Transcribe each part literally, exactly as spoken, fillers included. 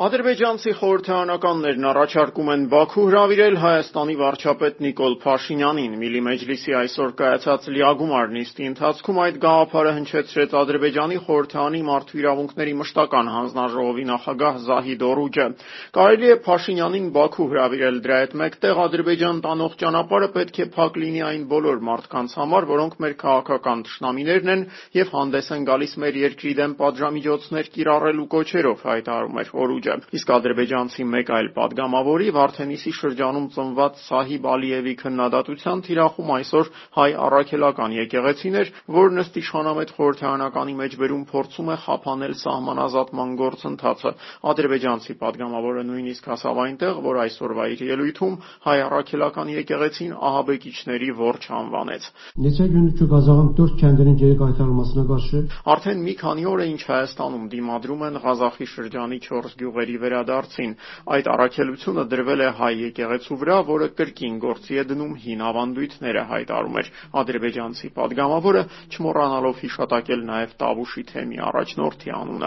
Ադրբեջանցի խորհրդարանականներն առաջարկում են Բաքու հրավիրել Հայաստանի վարչապետ Նիկոլ Փաշինյանին։ Միլի Մեջլիսի այսօր կայացած լիագումար նիստի ընթացքում այդ գաղափարը հնչեցրեց Ադրբեջանի խորհրդարանի մարդու իրավունքների մշտական հանձնաժողովի նախագահ Զահիդ Օրուջը։ Կարելի է Փաշինյանին Բաքու հրավիրել, դրա հետ մեկտեղ Ադրբեջան տանող ճանապարհը պետք է փակ լինի այն բոլոր մարդկանց համար, որոնք մեր քաղաքական թշնամիներն են եւ հանդես են գալիս մեր երկրի դեմ պատժամիջոցներ կիրառելու կոչերով, հայտարարում էր Օրուջը։ Իսկ ադրբեջանցի մեկ այլ պատգամավորի Վարդենիսի շրջանում ծնված Սահիբ Ալիևի քննադատության թիրախում այսօր հայ առաքելական եկեղեցին էր, որն ըստ իշխանամետ խորհրդարանականի մեջբերում փորձում է խափանել սահմանազատման գործընթացը։ Ադրբեջանցի պատգամավորը նույնիսկ հասավ այնտեղ, որ այսօրվա իր ելույթում հայ առաքելական եկեղեցին ահաբեկիչների որջը անվանեց։ Արդեն մի քանի օր է ինչ Հայաստանում դիմադրում են Ղազախի շրջանի չորս գյուղերի վերադարձին։ Այդ առաքելությունը դրվել է հայ եկեղեցու վրա, որը կրկին գործի է դնում հին ավանդույթները, հայտարարում էր ադրբեջանցի պատգամավորը, չմոռանալով հիշատակել նաև Տավուշի թեմի առաջնորդի անունը։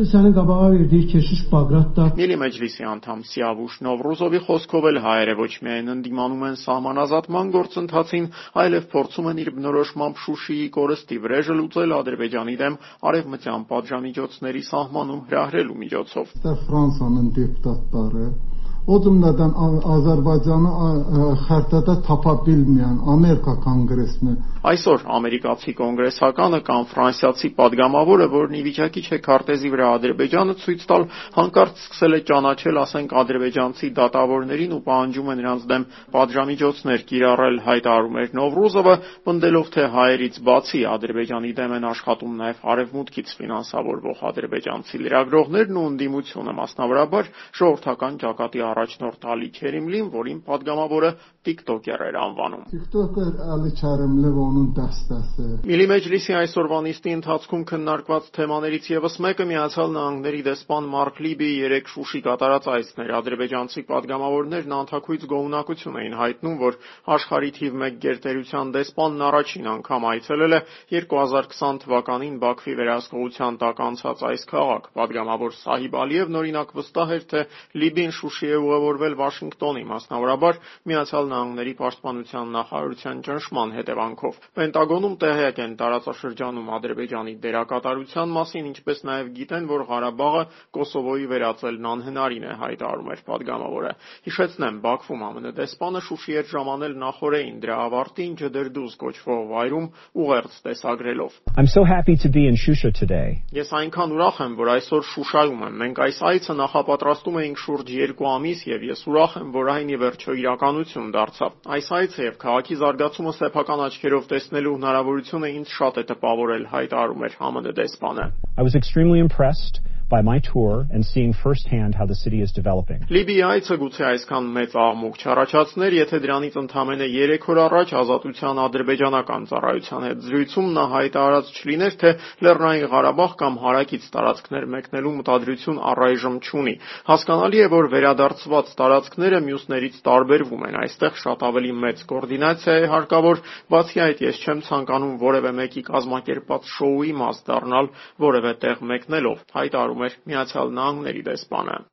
Միլի Մեջլիսի անդամ Սիավուշ Նովրուզովի խոսքով էլ հայերը ոչ միայն ընդդիմանում են սահմանազատման գործընթացին, այլև փորձում են իր բնորոշմամբ Շուշիի կորստի վրեժը լուծել Ադրբեջանի դեմ արևմտյան պատժամիջոցների սահմանում հրահրելու միջոցով։ Ֆրանսիան դեպուտատները Od jumladan Azərbaycanı xəritədə tapa bilməyən Amerika Konqressini Այսօր ամերիկացի կոնգրեսականը կամ ֆրանսիացի պատգամավորը, որն ի վիճակի չէ քարտեզի վրա Ադրբեջանը ցույց տալ, հանկարծ սկսել է ճանաչել, ասենք, ադրբեջանցի դատավորներին ու պահանջում է նրանց դեմ պատժամիջոցներ կիրառել, հայտարարում էր Նովրուզովը, պնդելով, թե հայերից բացի Ադրբեջանի դեմ են աշխատում նաև արևմուտքից ֆինանսավորվող ադրբեջանցի լրագրողներն ու ընդդիմությունը, մասնավորաբար ժողովրդական ճակատի առաջնորդ Ալի Քերիմլին, որին պատգամավորը տիկտոկեր էր անվանում։ TikToker Ալի Քերիմլին onun dəstəsi։ Միլի Մեջլիսի այսօրվա նիստի ընթացքում քննարկված թեմաներից ևս մեկը Միացյալ Նահանգների դեսպան Մարկ Լիբիի երեք Շուշի կատարած այցն էր։ Ադրբեջանցի պատգամավորներն անթաքույց գոհունակություն էին հայտնում, որ աշխարհի թիվ մեկ գերտերության դեսպանն առաջին անգամ այցելել է երկու հազար քսան թվականին Բաքվի վերահսկողության տակ անցած այս քաղաք։ Պատգամավոր Սահիբ Ալիևն օրինակ վստահ էր, թե Լիբին Շուշի է ուղևորվել Վաշինգտոնի, մասնավորաբար Միացյալ Նահանգների պաշտպանության նախարարության ճնշման հետևանքով։ Պենտագոնում տեղյակ են տարածաշրջանում Ադրբեջանի դերակատարության մասին, ինչպես նաև գիտեն, որ Ղարաբաղը Կոսովոյի վերածելն անհնարին է, հայտարարում էր պատգամավորը։ Հիշեցնեմ, Բաքվում ԱՄՆ դեսպանը Շուշի էր ժամանել նախորդին դրա ավարտին Ջդերդուզ կոչվող վայրում ուղերձ տեսագրելով։ I'm so happy to be in Shusha today. Ես այնքան ուրախ եմ, որ այսօր Շուշայում եմ։ Մենք այս այցը նախապատրաստում էինք շուրջ երկու ամիս եւ ես ուրախ եմ, որ այն ի վերջո իրականություն դարձավ։ Այս այցը եւ քաղաքի զարգացումը սեփական աչքերով տեսնելու հնարավորությունը ինձ շատ է տպավորել, հայտարարում էր ԱՄՆ դեսպանը։ I was extremely impressed by my tour and seeing firsthand how the city is developing. Լիբիայի այցը գուցե այսքան մեծ աղմուկ չառաջացներ, եթե դրանից ընդամենը երեք օր առաջ Ազատության ադրբեջանական ծառայության հետ զրույցում նա հայտարարած չլիներ, թե Լեռնային Ղարաբաղ կամ հարակից տարածքներ մեկնելու մտադրություն առայժմ չունի։ Հասկանալի է, որ վերադարձված տարածքները մյուսներից տարբերվում են։ Այստեղ շատ ավելի մեծ կոորդինացիա է հարկավոր, բացի այդ ես չեմ ցանկանում որևէ մեկի կազմակերպած շոուի մաս դառնալ որևէ տեղ մեկնելով, հայտարարում էր Միացյալ Նահանգների դեսպանը։